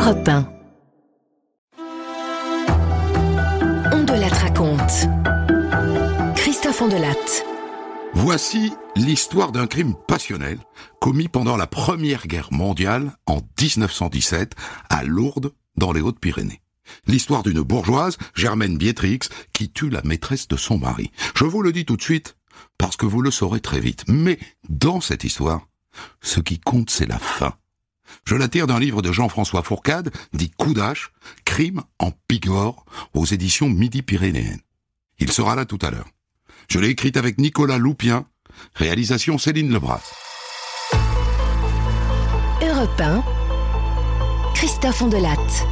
Europe 1. On de la raconte. Christophe Ondelatte. Voici l'histoire d'un crime passionnel commis pendant la Première Guerre mondiale en 1917 à Lourdes, dans les Hautes-Pyrénées. L'histoire d'une bourgeoise, Germaine Biétrix, qui tue la maîtresse de son mari. Je vous le dis tout de suite, parce que vous le saurez très vite. Mais dans cette histoire, ce qui compte, c'est la fin. Je la tire d'un livre de Jean-François Fourcade, dit Coup d'Hache, Crime en Bigorre, aux éditions Midi-Pyrénéennes. Il sera là tout à l'heure. Je l'ai écrite avec Nicolas Loupien, réalisation Céline Lebras. Europe 1, Christophe Ondelatte.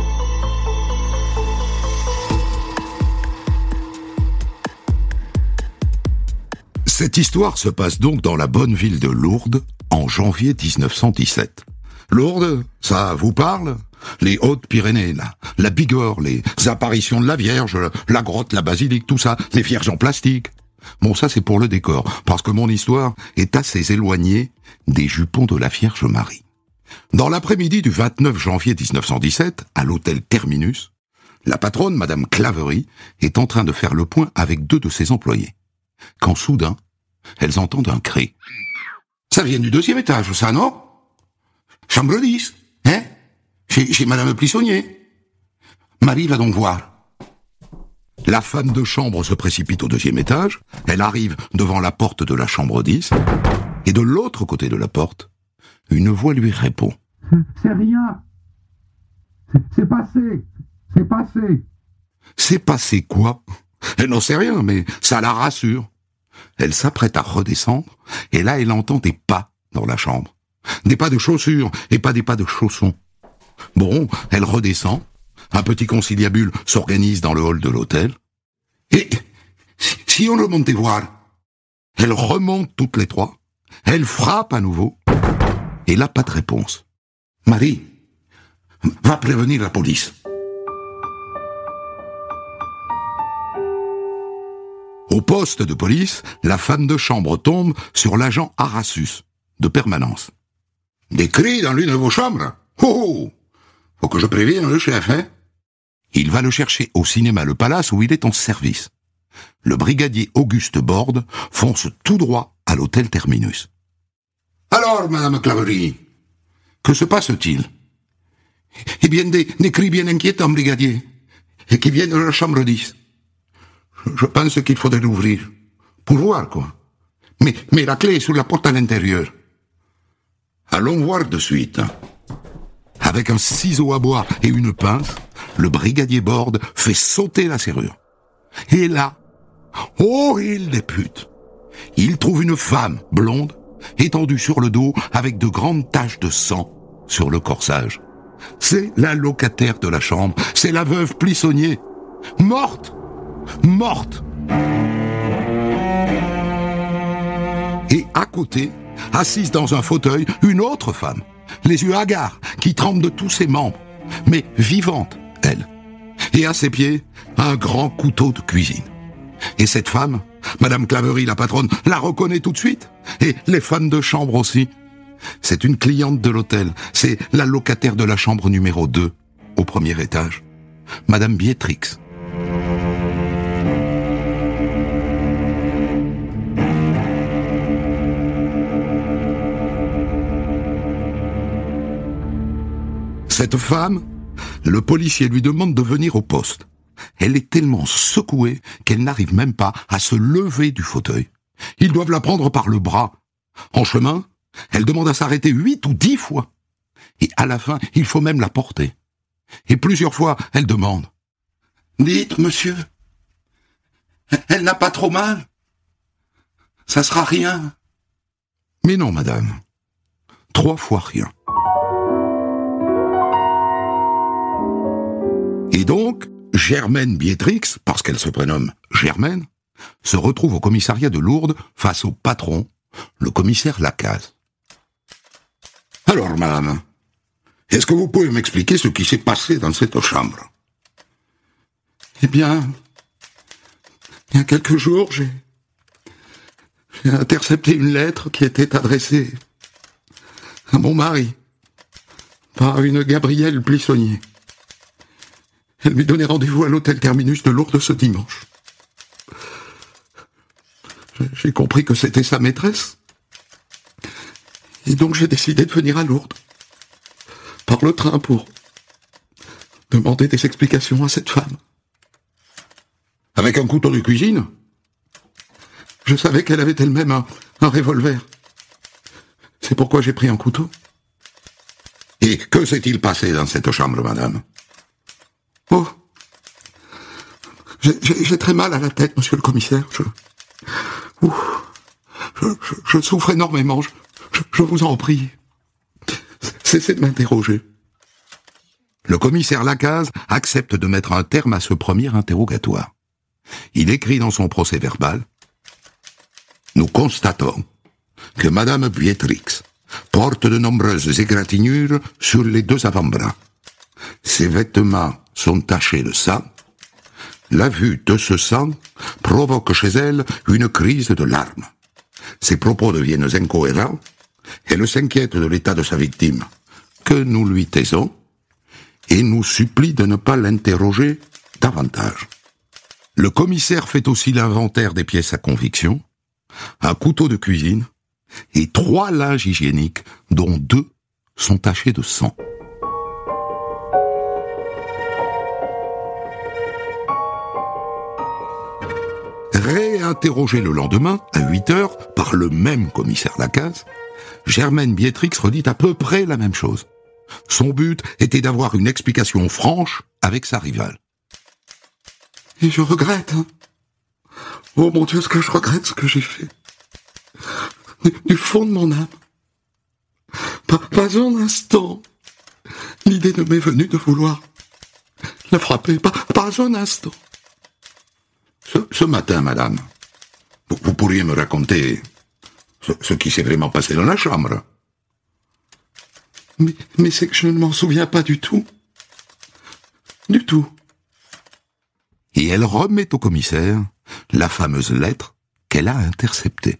Cette histoire se passe donc dans la bonne ville de Lourdes, en janvier 1917. Lourdes, ça vous parle ? Les Hautes-Pyrénées, la Bigorre, les apparitions de la Vierge, la grotte, la basilique, tout ça, les vierges en plastique. Bon, ça c'est pour le décor, parce que mon histoire est assez éloignée des jupons de la Vierge Marie. Dans l'après-midi du 29 janvier 1917, à l'hôtel Terminus, la patronne, Madame Claverie, est en train de faire le point avec 2 de ses employés. Quand soudain, elles entendent un cri. Ça vient du 2e étage, ça, non ? Chambre 10, hein ? Chez Madame Plissonnier. Marie va donc voir. La femme de chambre se précipite au 2e étage, elle arrive devant la porte de la chambre 10, et de l'autre côté de la porte, une voix lui répond. C'est rien. C'est passé. C'est passé. C'est passé quoi ? Elle n'en sait rien, mais ça la rassure. Elle s'apprête à redescendre, et là elle entend des pas dans la chambre. Des pas de chaussures, et pas des pas de chaussons. Bon, elle redescend, un petit conciliabule s'organise dans le hall de l'hôtel, et si on remontait voir, elle remonte toutes les 3, elle frappe à nouveau, et là pas de réponse. Marie, va prévenir la police. Au poste de police, la femme de chambre tombe sur l'agent Arassus, de permanence. Des cris dans l'une de vos chambres ? Oh, faut que je prévienne le chef, hein ? Il va le chercher au cinéma Le Palace où il est en service. Le brigadier Auguste Borde fonce tout droit à l'hôtel Terminus. Alors, Madame Claverie, que se passe-t-il ? Eh bien, des cris bien inquiétants, brigadier, et qui viennent de la chambre 10. Je pense qu'il faudrait l'ouvrir, pour voir, quoi. Mais la clé est sous la porte à l'intérieur. Allons voir de suite. Avec un ciseau à bois et une pince, le brigadier Borde fait sauter la serrure. Et là, oh, il députe. Il trouve une femme blonde, étendue sur le dos, avec de grandes taches de sang sur le corsage. C'est la locataire de la chambre, c'est la veuve Plissonnier. Morte ! Morte ! Et à côté, assise dans un fauteuil, une autre femme, les yeux hagards, qui tremble de tous ses membres, mais vivante, elle. Et à ses pieds, un grand couteau de cuisine. Et cette femme, Madame Claverie, la patronne, la reconnaît tout de suite. Et les femmes de chambre aussi. C'est une cliente de l'hôtel. C'est la locataire de la chambre numéro 2, au 1er étage. Madame Biétrix. Cette femme, le policier lui demande de venir au poste. Elle est tellement secouée qu'elle n'arrive même pas à se lever du fauteuil. Ils doivent la prendre par le bras. En chemin, elle demande à s'arrêter 8 ou 10 fois. Et à la fin, il faut même la porter. Et plusieurs fois, elle demande. « Dites, monsieur, elle n'a pas trop mal ? Ça sera rien ?» Mais non, madame. 3 fois rien. Et donc, Germaine Biétrix, parce qu'elle se prénomme Germaine, se retrouve au commissariat de Lourdes face au patron, le commissaire Lacaze. « Alors, madame, est-ce que vous pouvez m'expliquer ce qui s'est passé dans cette chambre ? » Eh bien, il y a quelques jours, j'ai intercepté une lettre qui était adressée à mon mari. par une Gabrielle Plissonnier. Elle lui donnait rendez-vous à l'hôtel Terminus de Lourdes ce dimanche. J'ai compris que c'était sa maîtresse. Et donc j'ai décidé de venir à Lourdes, par le train, pour demander des explications à cette femme. Avec un couteau de cuisine? Je savais qu'elle avait elle-même un revolver. C'est pourquoi j'ai pris un couteau. Et que s'est-il passé dans cette chambre, madame? Oh, j'ai très mal à la tête, monsieur le commissaire. Je souffre énormément. Je vous en prie. Cessez de m'interroger. Le commissaire Lacaze accepte de mettre un terme à ce premier interrogatoire. Il écrit dans son procès-verbal: nous constatons que Madame Biétrix porte de nombreuses égratignures sur les 2 avant-bras. Ses vêtements sont tachés de sang. La vue de ce sang provoque chez elle une crise de larmes. Ses propos deviennent incohérents. Elle s'inquiète de l'état de sa victime, que nous lui taisons, et nous supplie de ne pas l'interroger davantage. Le commissaire fait aussi l'inventaire des pièces à conviction, un couteau de cuisine et 3 linges hygiéniques, dont 2 sont tachés de sang. Réinterrogé le lendemain, à 8h, par le même commissaire Lacaze, Germaine Biétrix redit à peu près la même chose. Son but était d'avoir une explication franche avec sa rivale. Et je regrette, Oh mon Dieu, ce que je regrette ce que j'ai fait. Du fond de mon âme. Pas un instant. L'idée ne m'est venue de vouloir la frapper. Pas un instant. Ce matin, madame, vous pourriez me raconter ce qui s'est vraiment passé dans la chambre. Mais c'est que je ne m'en souviens pas du tout. Du tout. Et elle remet au commissaire la fameuse lettre qu'elle a interceptée.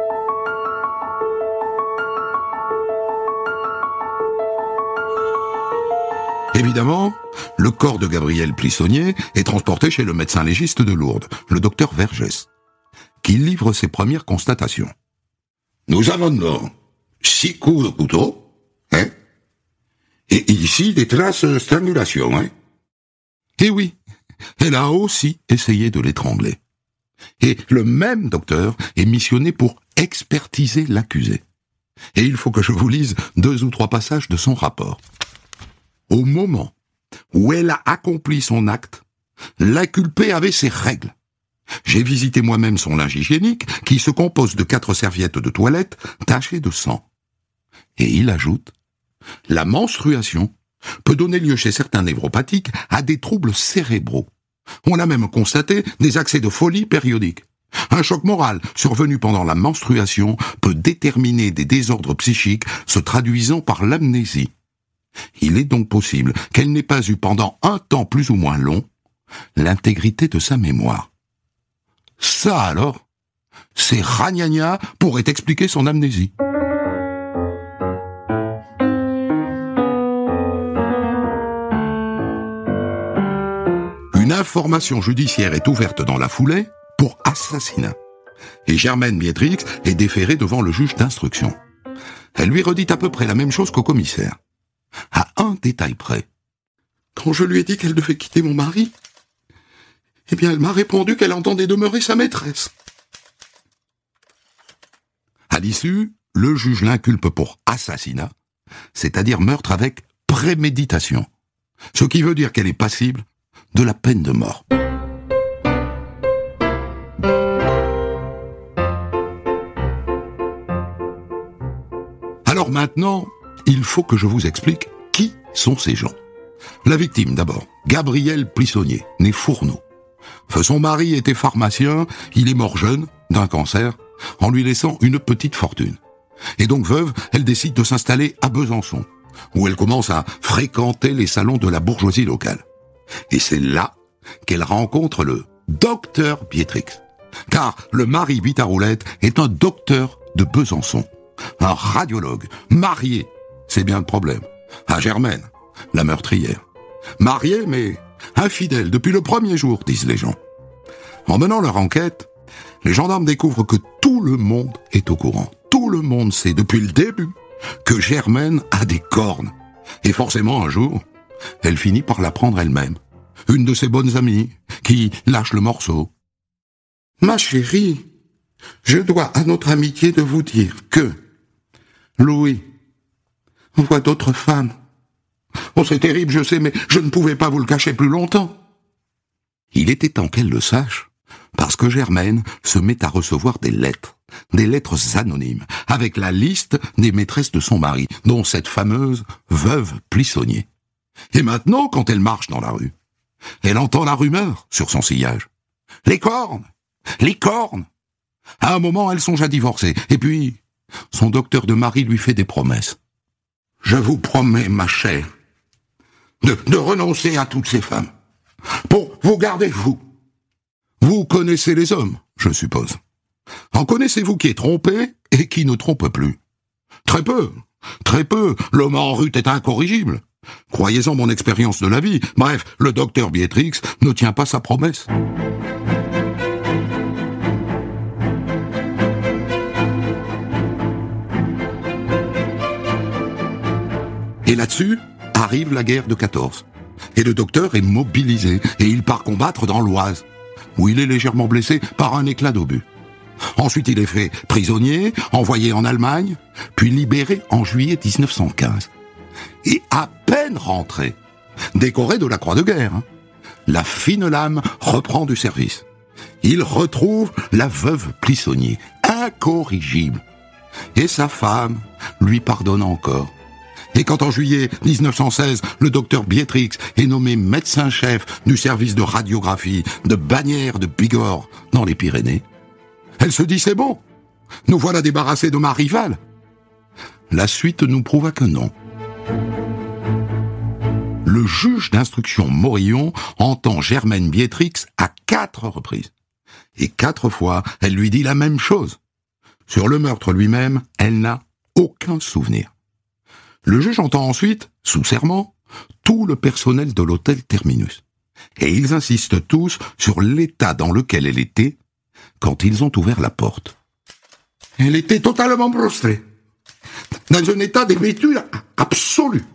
Évidemment, le corps de Gabrielle Plissonnier est transporté chez le médecin légiste de Lourdes, le docteur Vergès, qui livre ses premières constatations. Nous avons donc 6 coups de couteau, hein, et ici des traces de strangulation, hein. Et oui, elle a aussi essayé de l'étrangler. Et le même docteur est missionné pour expertiser l'accusé. Et il faut que je vous lise 2 ou 3 passages de son rapport. Au moment où elle a accompli son acte, l'inculpé avait ses règles. J'ai visité moi-même son linge hygiénique, qui se compose de 4 serviettes de toilette tachées de sang. Et il ajoute, la menstruation peut donner lieu chez certains névropathiques à des troubles cérébraux. On a même constaté des accès de folie périodiques. Un choc moral survenu pendant la menstruation peut déterminer des désordres psychiques se traduisant par l'amnésie. Il est donc possible qu'elle n'ait pas eu pendant un temps plus ou moins long l'intégrité de sa mémoire. Ça alors, c'est ragnagna pourrait expliquer son amnésie. Une information judiciaire est ouverte dans la foulée pour assassinat. Et Germaine Biétrix est déférée devant le juge d'instruction. Elle lui redit à peu près la même chose qu'au commissaire. À un détail près. Quand je lui ai dit qu'elle devait quitter mon mari, eh bien elle m'a répondu qu'elle entendait demeurer sa maîtresse. À l'issue, le juge l'inculpe pour assassinat, c'est-à-dire meurtre avec préméditation, ce qui veut dire qu'elle est passible de la peine de mort. Alors maintenant, il faut que je vous explique qui sont ces gens. La victime d'abord, Gabrielle Plissonnier, née Fourneau. Son mari était pharmacien, il est mort jeune, d'un cancer, en lui laissant une petite fortune. Et donc veuve, elle décide de s'installer à Besançon, où elle commence à fréquenter les salons de la bourgeoisie locale. Et c'est là qu'elle rencontre le docteur Biétrix. Car le mari Bitaroulette est un docteur de Besançon, un radiologue, marié. C'est bien le problème. À Germaine, la meurtrière. Mariée, mais infidèle depuis le premier jour, disent les gens. En menant leur enquête, les gendarmes découvrent que tout le monde est au courant. Tout le monde sait depuis le début que Germaine a des cornes. Et forcément, un jour, elle finit par l'apprendre elle-même. Une de ses bonnes amies qui lâche le morceau. « Ma chérie, je dois à notre amitié de vous dire que Louis voit d'autres femmes. Oh, c'est terrible, je sais, mais je ne pouvais pas vous le cacher plus longtemps. » Il était temps qu'elle le sache, parce que Germaine se met à recevoir des lettres anonymes, avec la liste des maîtresses de son mari, dont cette fameuse veuve Plissonnier. Et maintenant, quand elle marche dans la rue, elle entend la rumeur sur son sillage. Les cornes! Les cornes! À un moment, elle songe à divorcer, et puis, son docteur de mari lui fait des promesses. « Je vous promets, ma chère, de renoncer à toutes ces femmes, pour vous garder vous. Vous connaissez les hommes, je suppose. En connaissez-vous qui est trompé et qui ne trompe plus? Très peu, l'homme en rut est incorrigible. Croyez-en mon expérience de la vie. Bref, le docteur Bietrix ne tient pas sa promesse. » Et là-dessus, arrive la guerre de 14. Et le docteur est mobilisé et il part combattre dans l'Oise, où il est légèrement blessé par un éclat d'obus. Ensuite, il est fait prisonnier, envoyé en Allemagne, puis libéré en juillet 1915. Et à peine rentré, décoré de la Croix de guerre, la fine lame reprend du service. Il retrouve la veuve Plissonnier, incorrigible. Et sa femme lui pardonne encore. Et quand en juillet 1916, le docteur Bietrix est nommé médecin-chef du service de radiographie de Bagnères de Bigorre dans les Pyrénées, elle se dit « c'est bon, nous voilà débarrassés de ma rivale ». La suite nous prouva que non. Le juge d'instruction Morillon entend Germaine Bietrix à 4 reprises. Et 4 fois, elle lui dit la même chose. Sur le meurtre lui-même, elle n'a aucun souvenir. Le juge entend ensuite, sous serment, tout le personnel de l'hôtel Terminus. Et ils insistent tous sur l'état dans lequel elle était quand ils ont ouvert la porte. Elle était totalement prostrée, dans un état d'hébétude absolu.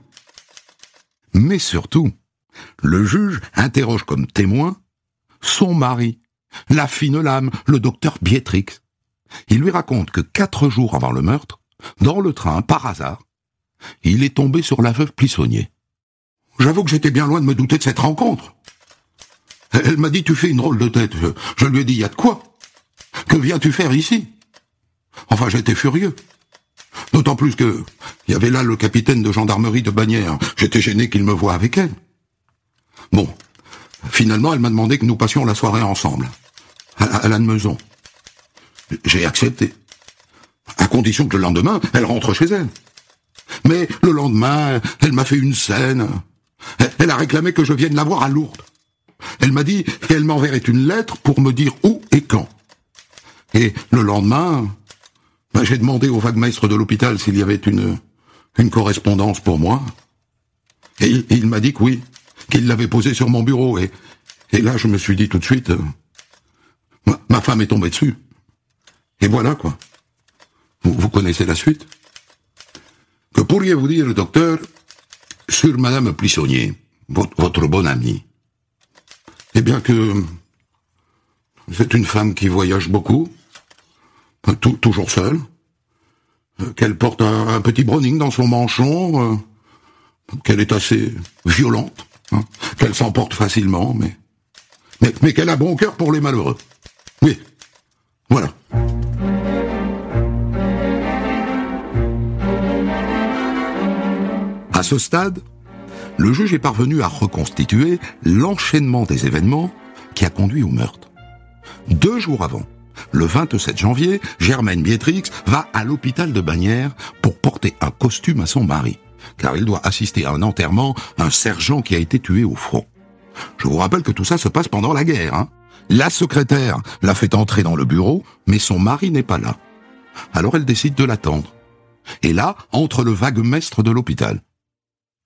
Mais surtout, le juge interroge comme témoin son mari, la fine lame, le docteur Bietrix. Il lui raconte que 4 jours avant le meurtre, dans le train, par hasard, il est tombé sur la veuve Plissonnier. J'avoue que j'étais bien loin de me douter de cette rencontre. Elle m'a dit « tu fais une drôle de tête ». Je lui ai dit « y a de quoi ? Que viens-tu faire ici ?» Enfin, j'étais furieux. D'autant plus que il y avait là le capitaine de gendarmerie de Bagnères. J'étais gêné qu'il me voie avec elle. Bon, finalement, elle m'a demandé que nous passions la soirée ensemble, à Lannemezon. J'ai accepté, à condition que le lendemain, elle rentre chez elle. Mais le lendemain, elle m'a fait une scène. Elle a réclamé que je vienne la voir à Lourdes. Elle m'a dit qu'elle m'enverrait une lettre pour me dire où et quand. Et le lendemain, j'ai demandé au vaguemaître de l'hôpital s'il y avait une correspondance pour moi. Et il m'a dit que oui, qu'il l'avait posée sur mon bureau. Et là, je me suis dit tout de suite, ma femme est tombée dessus. Et voilà, quoi. Vous connaissez la suite? Que pourriez-vous dire, docteur, sur Madame Plissonnier, votre bonne amie? Eh bien que c'est une femme qui voyage beaucoup, toujours seule, qu'elle porte un petit Browning dans son manchon, qu'elle est assez violente, qu'elle s'emporte facilement, mais qu'elle a bon cœur pour les malheureux. Oui, voilà. À ce stade, le juge est parvenu à reconstituer l'enchaînement des événements qui a conduit au meurtre. 2 jours avant, le 27 janvier, Germaine Bietrix va à l'hôpital de Bagnères pour porter un costume à son mari, car il doit assister à un enterrement d'un sergent qui a été tué au front. Je vous rappelle que tout ça se passe pendant la guerre. La secrétaire l'a fait entrer dans le bureau, mais son mari n'est pas là. Alors elle décide de l'attendre. Et là, entre le vaguemestre de l'hôpital.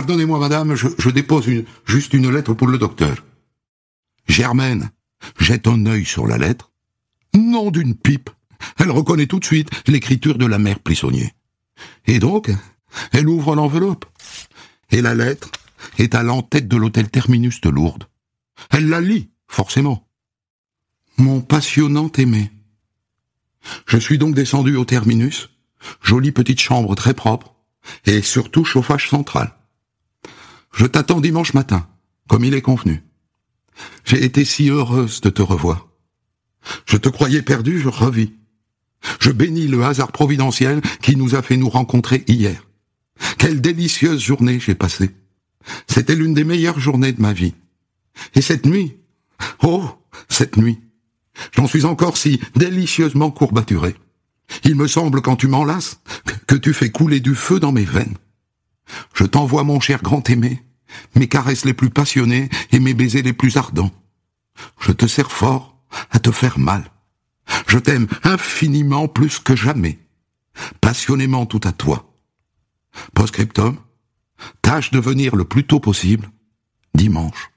Pardonnez-moi, madame, je dépose juste une lettre pour le docteur. Germaine jette un œil sur la lettre. Nom d'une pipe. Elle reconnaît tout de suite l'écriture de la mère Plissonnier. Et donc, elle ouvre l'enveloppe. Et la lettre est à l'entête de l'hôtel Terminus de Lourdes. Elle la lit, forcément. Mon passionnant aimé. Je suis donc descendu au Terminus, jolie petite chambre très propre, et surtout chauffage central. Je t'attends dimanche matin, comme il est convenu. J'ai été si heureuse de te revoir. Je te croyais perdu, je revis. Je bénis le hasard providentiel qui nous a fait nous rencontrer hier. Quelle délicieuse journée j'ai passée. C'était l'une des meilleures journées de ma vie. Et cette nuit, oh, cette nuit, j'en suis encore si délicieusement courbaturé. Il me semble, quand tu m'enlaces, que tu fais couler du feu dans mes veines. Je t'envoie, mon cher grand aimé, mes caresses les plus passionnées et mes baisers les plus ardents. Je te serre fort à te faire mal. Je t'aime infiniment plus que jamais, passionnément tout à toi. Post-scriptum, tâche de venir le plus tôt possible, dimanche.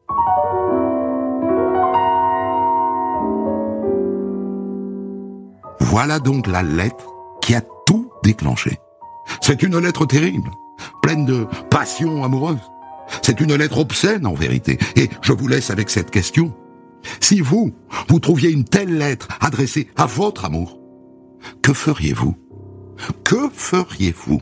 Voilà donc la lettre qui a tout déclenché. C'est une lettre terrible, pleine de passion amoureuse. C'est une lettre obscène en vérité. Et je vous laisse avec cette question. Si vous trouviez une telle lettre adressée à votre amour, que feriez-vous? Que feriez-vous?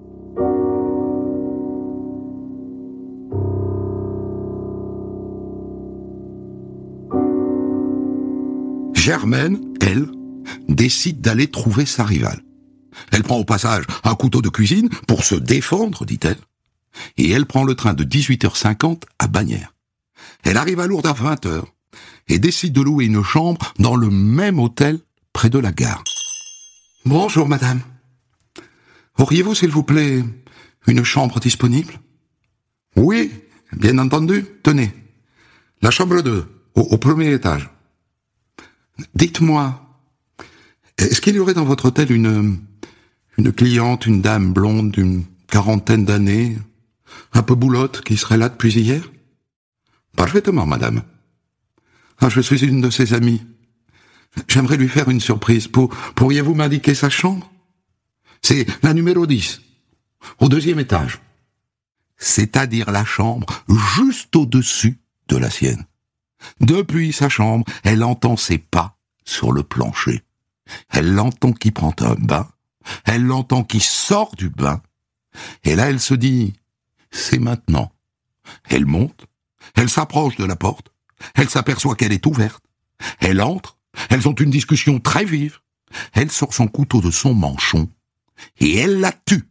Germaine, elle, décide d'aller trouver sa rivale. Elle prend au passage un couteau de cuisine pour se défendre, dit-elle. Et elle prend le train de 18h50 à Bagnères. Elle arrive à Lourdes à 20h et décide de louer une chambre dans le même hôtel près de la gare. « Bonjour, madame. Auriez-vous, s'il vous plaît, une chambre disponible ?»« Oui, bien entendu. Tenez, la chambre 2, au premier étage. » « Dites-moi, est-ce qu'il y aurait dans votre hôtel une cliente, une dame blonde d'une quarantaine d'années, un peu boulotte, qui serait là depuis hier ?»« Parfaitement, madame. Ah, je suis une de ses amies. J'aimerais lui faire une surprise. Pourriez-vous m'indiquer sa chambre ? C'est la numéro 10, au 2e étage. » C'est-à-dire la chambre juste au-dessus de la sienne. Depuis sa chambre, elle entend ses pas sur le plancher. Elle l'entend qui prend un bain. Elle l'entend qui sort du bain. Et là, elle se dit, c'est maintenant. Elle monte. Elle s'approche de la porte. Elle s'aperçoit qu'elle est ouverte. Elle entre. Elles ont une discussion très vive. Elle sort son couteau de son manchon. Et elle la tue.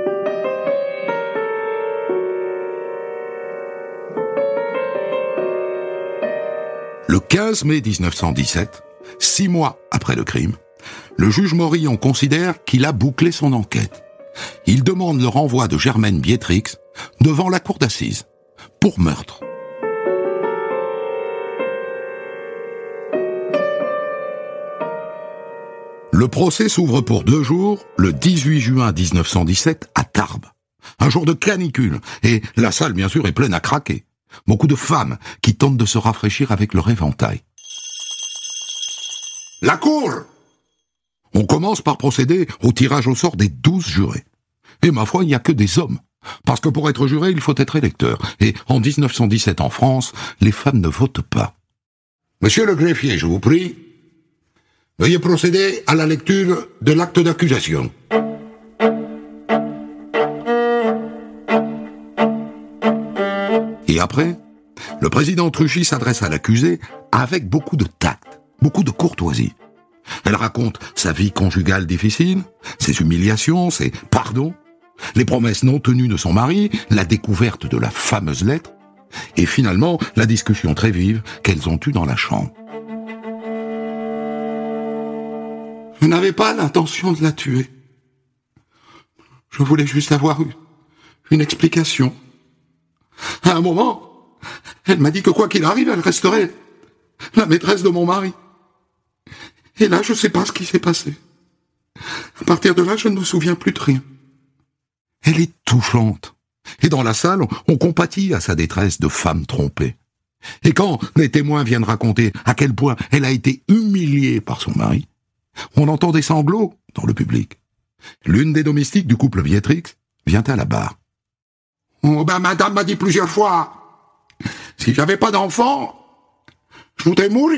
Le 15 mai 1917, 6 mois après le crime, le juge Morillon considère qu'il a bouclé son enquête. Il demande le renvoi de Germaine Biétrix devant la cour d'assises pour meurtre. Le procès s'ouvre pour 2 jours, le 18 juin 1917 à Tarbes. Un jour de canicule, et la salle bien sûr est pleine à craquer. Beaucoup de femmes qui tentent de se rafraîchir avec leur éventail. La cour! On commence par procéder au tirage au sort des 12 jurés. Et ma foi, il n'y a que des hommes. Parce que pour être juré, il faut être électeur. Et en 1917 en France, les femmes ne votent pas. Monsieur le greffier, je vous prie, veuillez procéder à la lecture de l'acte d'accusation. Et après, le président Truchy s'adresse à l'accusé avec beaucoup de tact, beaucoup de courtoisie. Elle raconte sa vie conjugale difficile, ses humiliations, ses pardons, les promesses non tenues de son mari, la découverte de la fameuse lettre, et finalement la discussion très vive qu'elles ont eue dans la chambre. Je n'avais pas l'intention de la tuer. Je voulais juste avoir une explication. À un moment, elle m'a dit que quoi qu'il arrive, elle resterait la maîtresse de mon mari. Et là, je ne sais pas ce qui s'est passé. À partir de là, je ne me souviens plus de rien. Elle est touchante. Et dans la salle, on compatit à sa détresse de femme trompée. Et quand les témoins viennent raconter à quel point elle a été humiliée par son mari, on entend des sanglots dans le public. L'une des domestiques du couple Vietrix vient à la barre. « Oh ben madame m'a dit plusieurs fois, si j'avais pas d'enfant, je voudrais mourir. »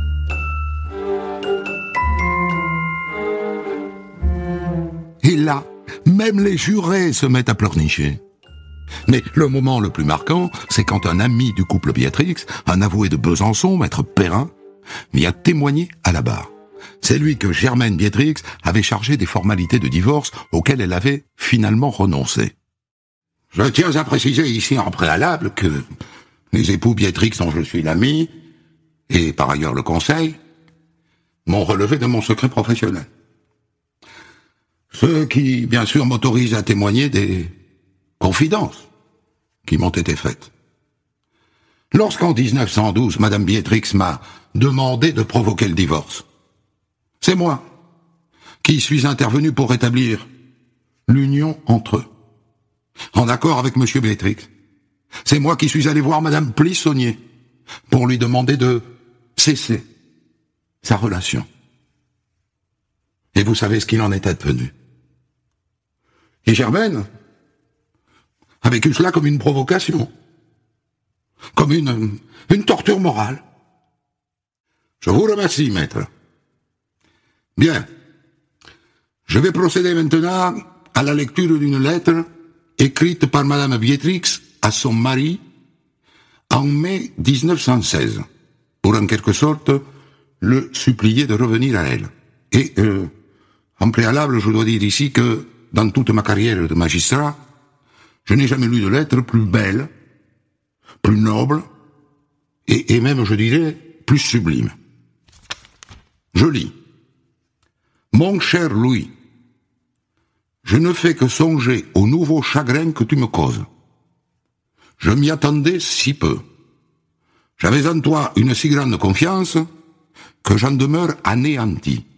Et là, même les jurés se mettent à pleurnicher. Mais le moment le plus marquant, c'est quand un ami du couple Vietrix, un avoué de Besançon, maître Perrin, vient témoigner à la barre. C'est lui que Germaine Vietrix avait chargé des formalités de divorce auxquelles elle avait finalement renoncé. Je tiens à préciser ici en préalable que les époux Vietrix dont je suis l'ami, et par ailleurs le conseil, m'ont relevé de mon secret professionnel. Ce qui, bien sûr, m'autorise à témoigner des confidences qui m'ont été faites. Lorsqu'en 1912, Madame Vietrix m'a demandé de provoquer le divorce, c'est moi qui suis intervenu pour rétablir l'union entre eux, en accord avec Monsieur Vietrix. C'est moi qui suis allé voir Madame Plissonnier pour lui demander de cesser sa relation. Et vous savez ce qu'il en est advenu. Et Germaine a vécu cela comme une provocation, comme une torture morale. Je vous remercie, maître. Bien. Je vais procéder maintenant à la lecture d'une lettre écrite par Madame Vietrix à son mari en mai 1916, pour en quelque sorte le supplier de revenir à elle. Et en préalable, je dois dire ici que dans toute ma carrière de magistrat, je n'ai jamais lu de lettre plus belle, plus noble, et même, je dirais, plus sublime. Je lis. Mon cher Louis, je ne fais que songer au nouveau chagrin que tu me causes. Je m'y attendais si peu. J'avais en toi une si grande confiance que j'en demeure anéanti.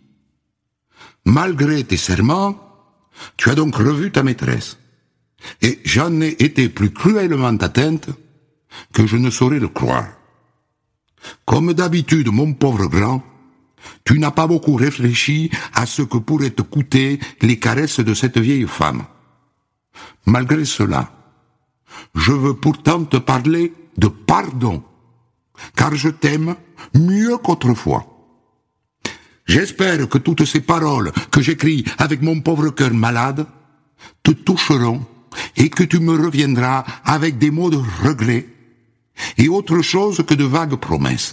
Malgré tes serments, tu as donc revu ta maîtresse, et j'en ai été plus cruellement atteinte que je ne saurais le croire. Comme d'habitude, mon pauvre grand, tu n'as pas beaucoup réfléchi à ce que pourraient te coûter les caresses de cette vieille femme. Malgré cela, je veux pourtant te parler de pardon, car je t'aime mieux qu'autrefois. J'espère que toutes ces paroles que j'écris avec mon pauvre cœur malade te toucheront et que tu me reviendras avec des mots de regret et autre chose que de vagues promesses.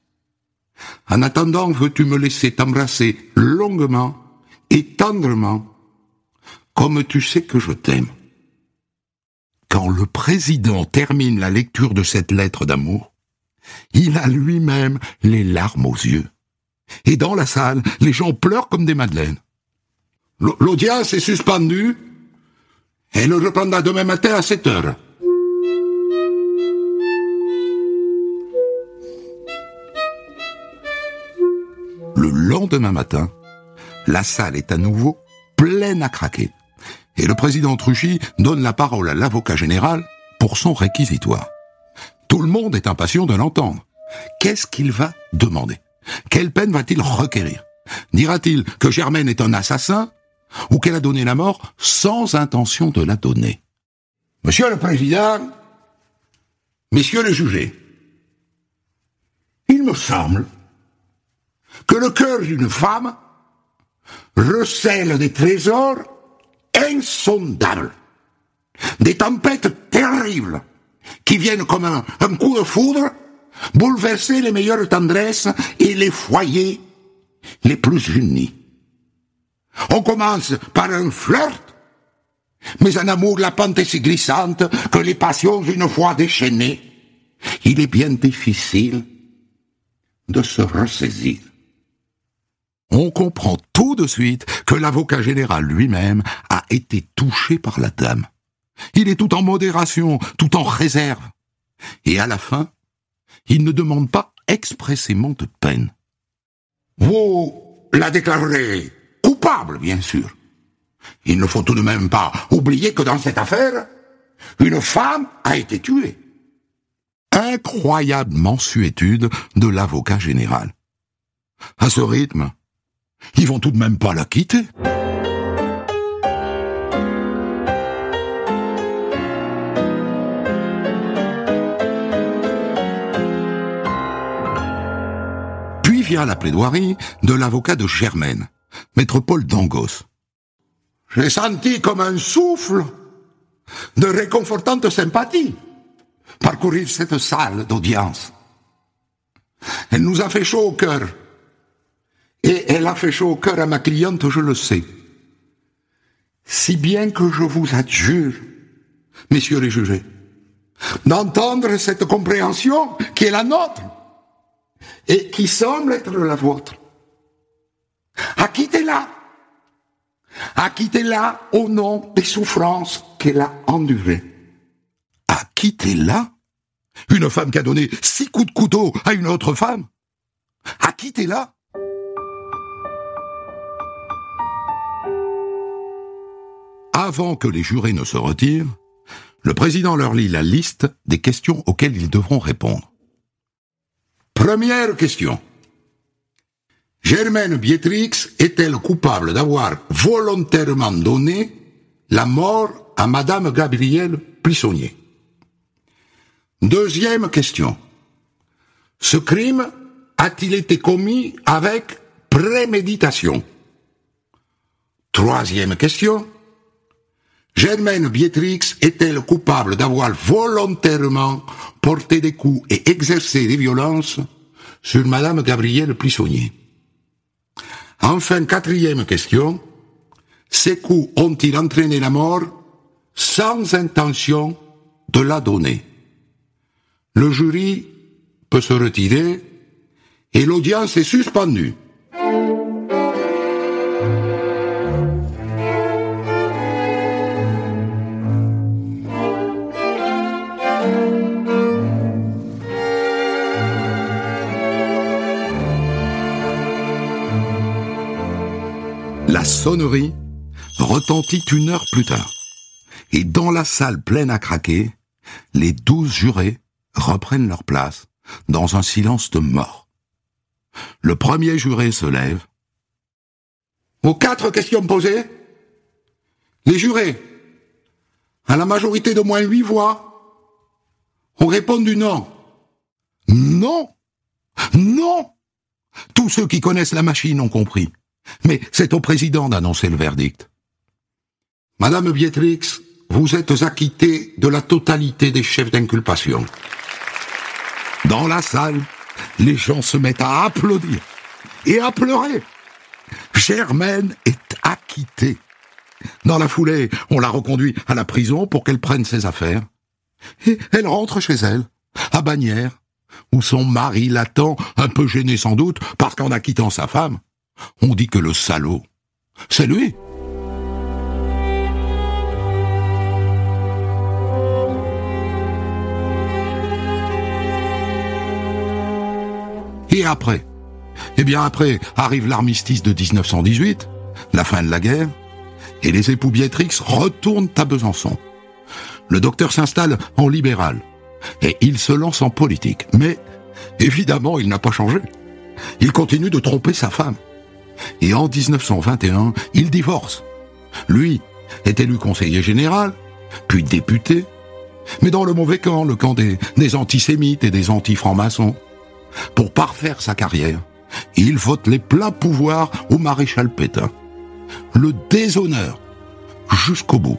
En attendant, veux-tu me laisser t'embrasser longuement et tendrement, comme tu sais que je t'aime. Quand le président termine la lecture de cette lettre d'amour, il a lui-même les larmes aux yeux. Et dans la salle, les gens pleurent comme des madeleines. L'audience est suspendue. Elle reprendra demain matin à 7 heures. Le lendemain matin, la salle est à nouveau pleine à craquer. Et le président Truchy donne la parole à l'avocat général pour son réquisitoire. Tout le monde est impatient de l'entendre. Qu'est-ce qu'il va demander ? Quelle peine va-t-il requérir ? Dira-t-il que Germaine est un assassin ou qu'elle a donné la mort sans intention de la donner ? Monsieur le Président, messieurs les jugés, il me semble que le cœur d'une femme recèle des trésors insondables, des tempêtes terribles qui viennent comme un coup de foudre bouleverser les meilleures tendresses et les foyers les plus unis. On commence par un flirt, mais en amour la pente est si glissante que les passions une fois déchaînées, il est bien difficile de se ressaisir. On comprend tout de suite que l'avocat général lui-même a été touché par la dame. Il est tout en modération, tout en réserve. Et à la fin, il ne demande pas expressément de peine. Vous la déclarerez coupable, bien sûr. Il ne faut tout de même pas oublier que dans cette affaire, Une femme a été tuée. Incroyable mansuétude de l'avocat général. À ce rythme, ils vont tout de même pas la quitter. Puis vient la plaidoirie de l'avocat de Germaine, maître Paul Dangos. J'ai senti comme un souffle de réconfortante sympathie parcourir cette salle d'audience. Elle nous a fait chaud au cœur. Et elle a fait chaud au cœur à ma cliente, je le sais. Si bien que je vous adjure, messieurs les jurés, d'entendre cette compréhension qui est la nôtre et qui semble être la vôtre. Acquittez-la. Acquittez-la au nom des souffrances qu'elle a endurées. Acquittez-la? Une femme qui a donné 6 coups de couteau à une autre femme? Acquittez-la? Avant que les jurés ne se retirent, le président leur lit la liste des questions auxquelles ils devront répondre. Première question. Germaine Biétrix est-elle coupable d'avoir volontairement donné la mort à Madame Gabrielle Plissonnier? Deuxième question. Ce crime a-t-il été commis avec préméditation? Troisième question. Germaine Biétrix est-elle coupable d'avoir volontairement porté des coups et exercé des violences sur Madame Gabrielle Plissonnier? Enfin, quatrième question. Ces coups ont-ils entraîné la mort sans intention de la donner? Le jury peut se retirer et l'audience est suspendue. La sonnerie retentit 1 heure plus tard. Et dans la salle pleine à craquer, les 12 jurés reprennent leur place dans un silence de mort. Le premier juré se lève. Aux 4 questions posées, les jurés, à la majorité de moins 8 voix, ont répondu non. Non! Non! Tous ceux qui connaissent la machine ont compris. Mais c'est au président d'annoncer le verdict. Madame Biétrix, vous êtes acquittée de la totalité des chefs d'inculpation. Dans la salle, les gens se mettent à applaudir et à pleurer. Germaine est acquittée. Dans la foulée, on la reconduit à la prison pour qu'elle prenne ses affaires. Et elle rentre chez elle, à Bagnères, où son mari l'attend, un peu gêné sans doute, parce qu'en acquittant sa femme, on dit que le salaud, c'est lui. Et après? Eh bien après arrive l'armistice de 1918, la fin de la guerre, et les époux Biétrix retournent à Besançon. Le docteur s'installe en libéral, et il se lance en politique. Mais, évidemment, il n'a pas changé. Il continue de tromper sa femme. Et en 1921, il divorce. Lui est élu conseiller général, puis député, mais dans le mauvais camp, le camp des antisémites et des anti-francs-maçons. Pour parfaire sa carrière, il vote les pleins pouvoirs au maréchal Pétain. Le déshonneur jusqu'au bout.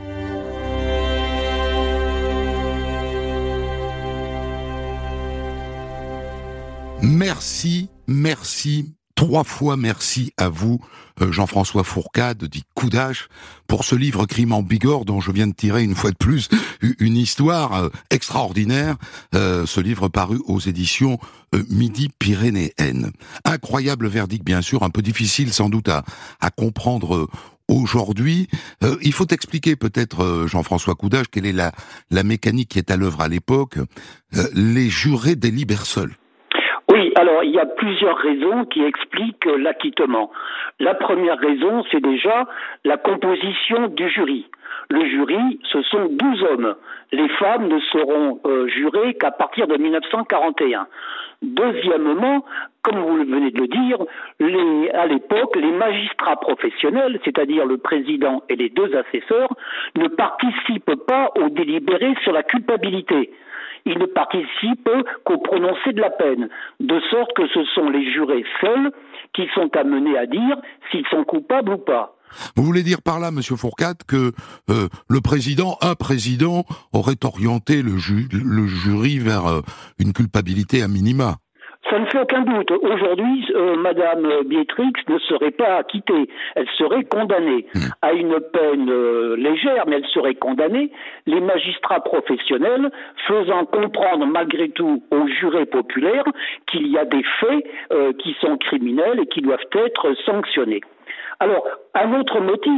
Merci, 3 fois merci à vous, Jean-François Fourcade, dit Coudache, pour ce livre Crime en Bigorre dont je viens de tirer une fois de plus une histoire extraordinaire, ce livre paru aux éditions Midi-Pyrénéennes. Incroyable verdict, bien sûr, un peu difficile sans doute à comprendre aujourd'hui. Il faut expliquer peut-être, Jean-François Coudache, quelle est la mécanique qui est à l'œuvre à l'époque. Les jurés délibèrent seuls. Oui, alors il y a plusieurs raisons qui expliquent l'acquittement. La première raison, c'est déjà la composition du jury. Le jury, ce sont 12 hommes. Les femmes ne seront jurées qu'à partir de 1941. Deuxièmement, comme vous venez de le dire, à l'époque, les magistrats professionnels, c'est-à-dire le président et les deux assesseurs, ne participent pas au délibéré sur la culpabilité. Ils ne participent qu'au prononcé de la peine, de sorte que ce sont les jurés seuls qui sont amenés à dire s'ils sont coupables ou pas. Vous voulez dire par là, Monsieur Fourcade, que un président, aurait orienté le jury vers une culpabilité à minima? Ça ne fait aucun doute. Aujourd'hui, Madame Biétrix ne serait pas acquittée. Elle serait condamnée à une peine légère, mais elle serait condamnée. Les magistrats professionnels faisant comprendre malgré tout aux jurés populaires qu'il y a des faits qui sont criminels et qui doivent être sanctionnés. Alors, un autre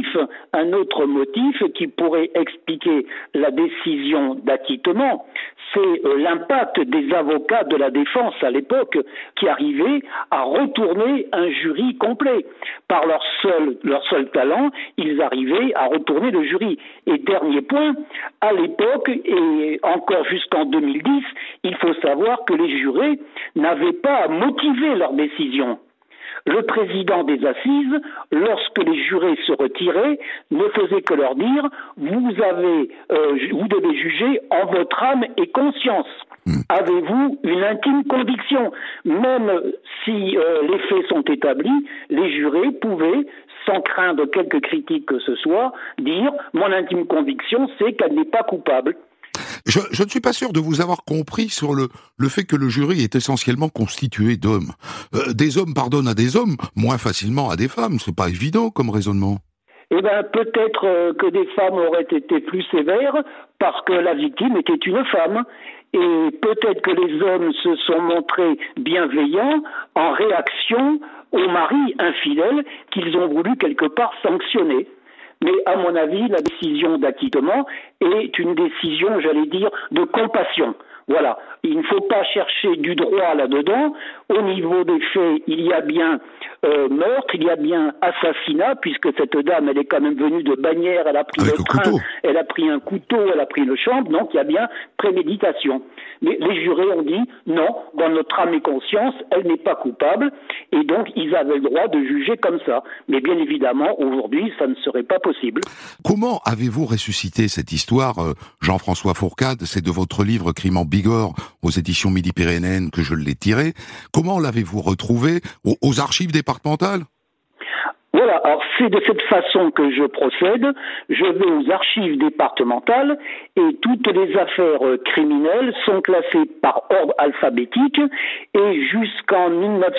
motif qui pourrait expliquer la décision d'acquittement, c'est l'impact des avocats de la défense à l'époque qui arrivaient à retourner un jury complet. Par leur seul talent, ils arrivaient à retourner le jury. Et dernier point, à l'époque, et encore jusqu'en 2010, il faut savoir que les jurés n'avaient pas à motiver leur décision. Le président des assises, lorsque les jurés se retiraient, ne faisait que leur dire « vous devez juger en votre âme et conscience. Avez-vous une intime conviction ?» Même si les faits sont établis, les jurés pouvaient, sans craindre quelque critique que ce soit, dire « mon intime conviction, c'est qu'elle n'est pas coupable ». Je ne suis pas sûr de vous avoir compris sur le fait que le jury est essentiellement constitué d'hommes. Des hommes pardonnent à des hommes, moins facilement à des femmes. C'est pas évident comme raisonnement. Eh bien, peut-être que des femmes auraient été plus sévères parce que la victime était une femme. Et peut-être que les hommes se sont montrés bienveillants en réaction aux maris infidèles qu'ils ont voulu quelque part sanctionner. Mais à mon avis, la décision d'acquittement est une décision, j'allais dire, de compassion. Voilà, il ne faut pas chercher du droit là-dedans. Au niveau des faits, il y a bien meurtre, il y a bien assassinat, puisque cette dame, elle est quand même venue de Bagnères, elle a pris le train, elle a pris un couteau, elle a pris le chambre, donc il y a bien préméditation. Mais les jurés ont dit non, dans notre âme et conscience, elle n'est pas coupable, et donc ils avaient le droit de juger comme ça. Mais bien évidemment, aujourd'hui, ça ne serait pas possible. Comment avez-vous ressuscité cette histoire, Jean-François Fourcade? C'est de votre livre Crime en Bigorre aux éditions Midi-Pyrénéennes que je l'ai tiré. Comment l'avez-vous retrouvé aux archives départementales? Voilà, alors c'est de cette façon que je procède. Je vais aux archives départementales et toutes les affaires criminelles sont classées par ordre alphabétique et jusqu'en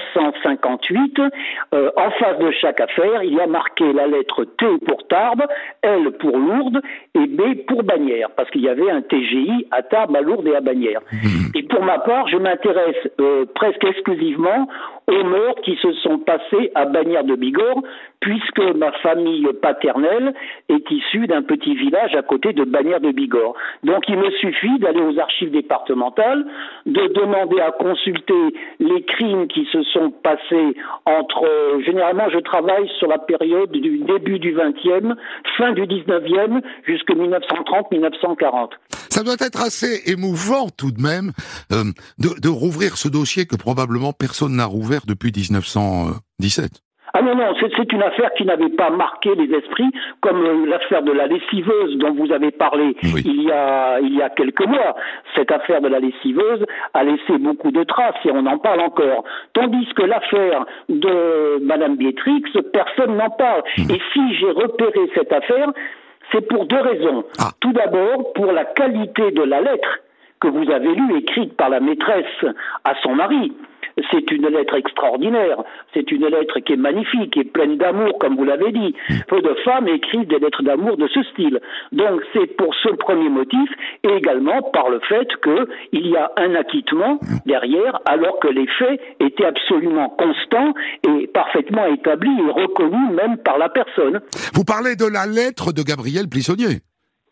1958, en face de chaque affaire, il y a marqué la lettre T pour Tarbes, L pour Lourdes et B pour Bagnères, parce qu'il y avait un TGI à Tarbes, à Lourdes et à Bagnères. Et pour ma part, je m'intéresse presque exclusivement aux meurtres qui se sont passés à Bagnères de Bigorre, puisque ma famille paternelle est issue d'un petit village à côté de Bagnères de Bigorre. Donc il me suffit d'aller aux archives départementales, de demander à consulter les crimes qui se sont passés généralement je travaille sur la période du début du 20e, fin du 19e, jusqu'à 1930-1940. Ça doit être assez émouvant tout de même de rouvrir ce dossier que probablement personne n'a rouvert depuis 1917. Ah non, c'est une affaire qui n'avait pas marqué les esprits, comme l'affaire de la lessiveuse dont vous avez parlé il y a quelques mois. Cette affaire de la lessiveuse a laissé beaucoup de traces et on en parle encore. Tandis que l'affaire de Madame Biétrix, personne n'en parle. Et si j'ai repéré cette affaire, c'est pour deux raisons. Tout d'abord, pour la qualité de la lettre que vous avez lue, écrite par la maîtresse à son mari. C'est une lettre extraordinaire, c'est une lettre qui est magnifique, qui est pleine d'amour, comme vous l'avez dit. Peu de femmes écrivent des lettres d'amour de ce style. Donc c'est pour ce premier motif, et également par le fait qu'il y a un acquittement derrière, alors que les faits étaient absolument constants et parfaitement établis et reconnus même par la personne. Vous parlez de la lettre de Gabriel Plissonnier?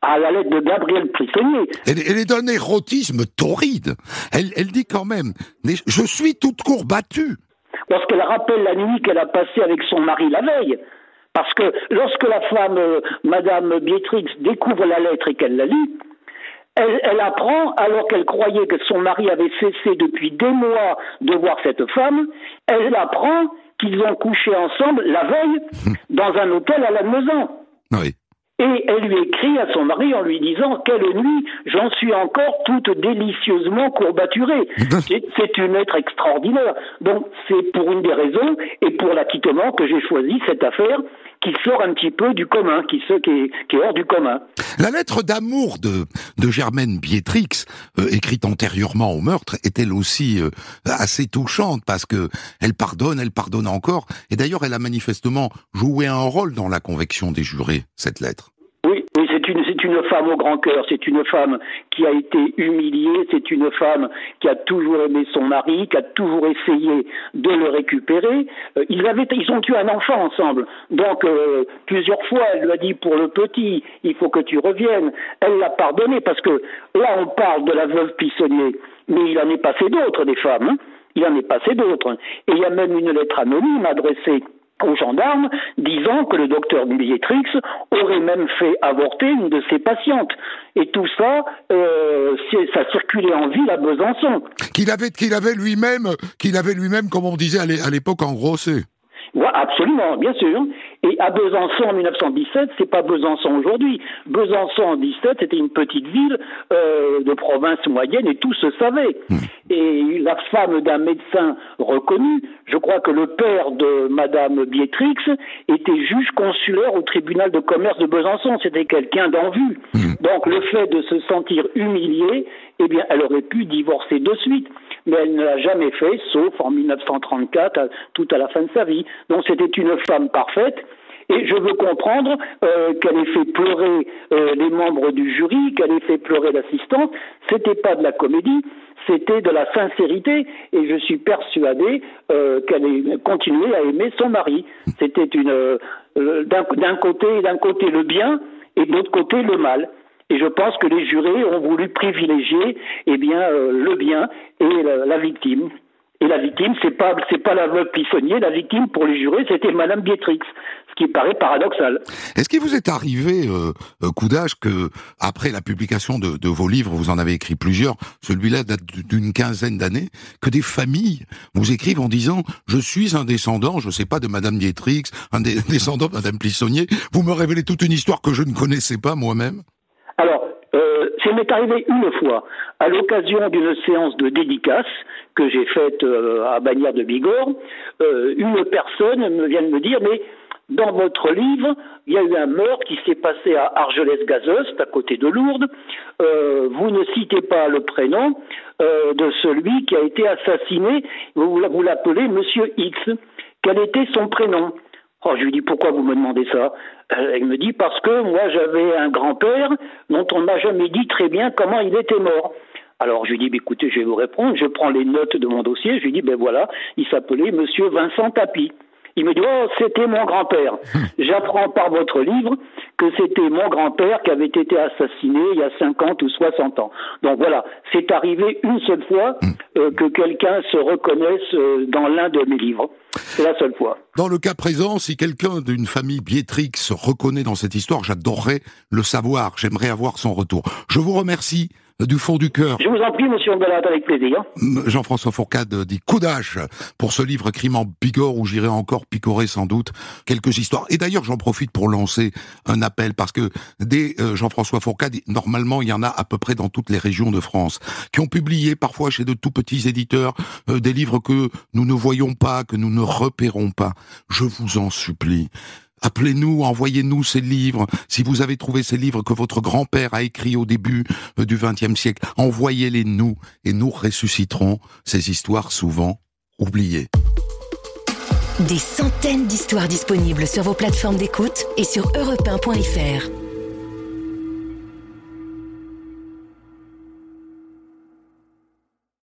à la lettre de Gabriel Prissonnier. Elle est d'un érotisme torride. Elle dit quand même, je suis toute courbatue. Lorsqu'elle rappelle la nuit qu'elle a passée avec son mari la veille. Parce que lorsque la femme, Madame Biétrix, découvre la lettre et qu'elle la lit, elle apprend, alors qu'elle croyait que son mari avait cessé depuis des mois de voir cette femme, elle apprend qu'ils ont couché ensemble la veille dans un hôtel à Lannemezan. Oui. Et elle lui écrit à son mari en lui disant « Quelle nuit, j'en suis encore toute délicieusement courbaturée. » C'est une lettre extraordinaire. Donc c'est pour une des raisons et pour l'acquittement que j'ai choisi cette affaire qui sort un petit peu du commun, qui est hors du commun. La lettre d'amour de Germaine Biétrix, écrite antérieurement au meurtre, est elle aussi assez touchante parce que elle pardonne encore. Et d'ailleurs, elle a manifestement joué un rôle dans la conviction des jurés, cette lettre. Oui, c'est une femme au grand cœur, c'est une femme qui a été humiliée, c'est une femme qui a toujours aimé son mari, qui a toujours essayé de le récupérer. Ils ont eu un enfant ensemble, donc plusieurs fois elle lui a dit pour le petit, il faut que tu reviennes. Elle l'a pardonné parce que là on parle de la veuve Pissonnier, mais il en est passé d'autres des femmes, hein. Il en est passé d'autres. Et il y a même une lettre anonyme adressée aux gendarmes, disant que le docteur Biétrix aurait même fait avorter une de ses patientes. Et tout ça, ça circulait en ville à Besançon. Qu'il avait lui-même, comme on disait à l'époque, engrossé. Ouais, absolument, bien sûr. Et à Besançon en 1917, c'est pas Besançon aujourd'hui. Besançon en 17, c'était une petite ville de province moyenne et tout se savait. Et la femme d'un médecin reconnu, je crois que le père de Madame Biétrix était juge consulaire au tribunal de commerce de Besançon. C'était quelqu'un d'en vue. Donc le fait de se sentir humiliée, eh bien, elle aurait pu divorcer de suite. Mais elle ne l'a jamais fait, sauf en 1934, tout à la fin de sa vie. Donc c'était une femme parfaite. Et je veux comprendre qu'elle ait fait pleurer les membres du jury, qu'elle ait fait pleurer l'assistante. C'était pas de la comédie, c'était de la sincérité. Et je suis persuadé qu'elle ait continué à aimer son mari. C'était d'un côté le bien et de l'autre côté le mal. Et je pense que les jurés ont voulu privilégier, le bien et la victime. Et la victime, c'est pas la veuve Pissonnier. La victime pour les jurés, c'était Madame Biétrix, ce qui paraît paradoxal. Est-ce qu'il vous est arrivé, Coudage, que après la publication de vos livres, vous en avez écrit plusieurs, celui-là date d'une quinzaine d'années, que des familles vous écrivent en disant « Je suis un descendant, je sais pas, de Madame Biétrix, un descendant de Madame Pissonnier. Vous me révélez toute une histoire que je ne connaissais pas moi-même ». Alors, ça m'est arrivé une fois, à l'occasion d'une séance de dédicace que j'ai faite à Bagnères de Bigorre, une personne vient de me dire, mais dans votre livre, il y a eu un meurtre qui s'est passé à Argelès-Gazost, à côté de Lourdes. Vous ne citez pas le prénom de celui qui a été assassiné, vous l'appelez Monsieur X. Quel était son prénom ? Oh, je lui dis, pourquoi vous me demandez ça ? Elle me dit, parce que moi j'avais un grand-père dont on ne m'a jamais dit très bien comment il était mort. Alors je lui dis, écoutez, je vais vous répondre, je prends les notes de mon dossier, je lui dis, voilà, il s'appelait Monsieur Vincent Tapie. Il me dit, oh, c'était mon grand-père. J'apprends par votre livre que c'était mon grand-père qui avait été assassiné il y a 50 ou 60 ans. Donc voilà, c'est arrivé une seule fois que quelqu'un se reconnaisse dans l'un de mes livres. C'est la seule fois. Dans le cas présent, si quelqu'un d'une famille Biétrix se reconnaît dans cette histoire, j'adorerais le savoir. J'aimerais avoir son retour. Je vous remercie du fond du cœur. Je vous en prie, monsieur Ondelat, avec plaisir. Jean-François Fourcade dit Coudage pour ce livre Crime en Bigorre où j'irai encore picorer sans doute quelques histoires. Et d'ailleurs, j'en profite pour lancer un appel parce que des Jean-François Fourcade, normalement, il y en a à peu près dans toutes les régions de France qui ont publié parfois chez de tout petits éditeurs des livres que nous ne voyons pas, que nous ne repérons pas. Je vous en supplie. Appelez-nous, envoyez-nous ces livres. Si vous avez trouvé ces livres que votre grand-père a écrits au début du XXe siècle, envoyez-les nous et nous ressusciterons ces histoires souvent oubliées. Des centaines d'histoires disponibles sur vos plateformes d'écoute et sur europe1.fr.